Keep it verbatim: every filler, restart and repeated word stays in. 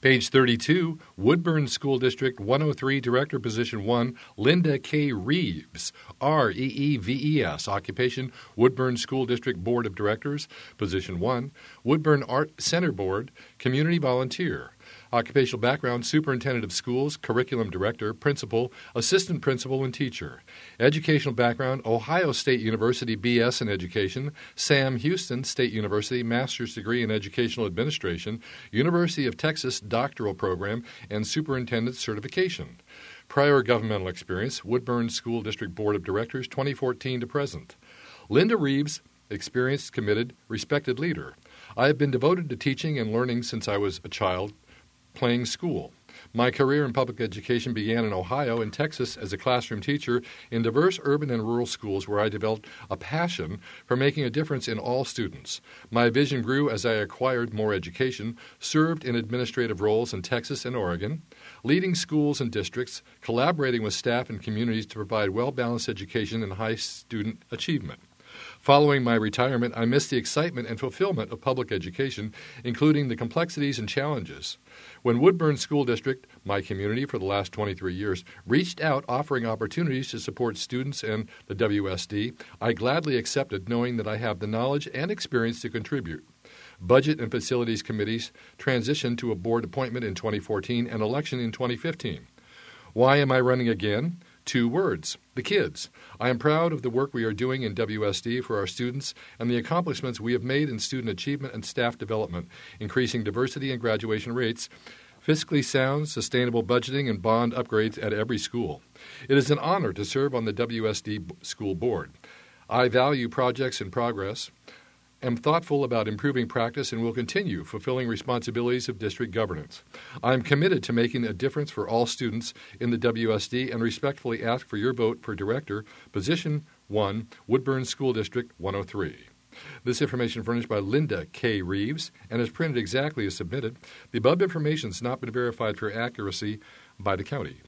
Page thirty-two, Woodburn School District one oh three Director, Position one, Linda K. Reeves, R E E V E S, Occupation, Woodburn School District Board of Directors, Position one, Woodburn Art Center Board, Community Volunteer. Occupational background, Superintendent of Schools, Curriculum Director, Principal, Assistant Principal, and Teacher. Educational background, Ohio State University B S in Education, Sam Houston State University Master's Degree in Educational Administration, University of Texas Doctoral Program, and Superintendent Certification. Prior governmental experience, Woodburn School District Board of Directors, twenty fourteen to present. Linda Reeves, experienced, committed, respected leader. I have been devoted to teaching and learning since I was a child, playing school. My career in public education began in Ohio and Texas as a classroom teacher in diverse urban and rural schools where I developed a passion for making a difference in all students. My vision grew as I acquired more education, served in administrative roles in Texas and Oregon, leading schools and districts, collaborating with staff and communities to provide well-balanced education and high student achievement. Following my retirement, I missed the excitement and fulfillment of public education, including the complexities and challenges. When Woodburn School District, my community for the last twenty-three years, reached out offering opportunities to support students and the W S D, I gladly accepted, knowing that I have the knowledge and experience to contribute. Budget and Facilities Committees transitioned to a board appointment in twenty fourteen and election in twenty fifteen. Why am I running again? Two words, the kids. I am proud of the work we are doing in W S D for our students and the accomplishments we have made in student achievement and staff development, increasing diversity and graduation rates, fiscally sound, sustainable budgeting, and bond upgrades at every school. It is an honor to serve on the W S D School Board. I value projects in progress, am thoughtful about improving practice, and will continue fulfilling responsibilities of district governance. I am committed to making a difference for all students in the W S D and respectfully ask for your vote for Director, Position one, Woodburn School District one oh three. This information furnished by Linda K. Reeves and is printed exactly as submitted. The above information has not been verified for accuracy by the county.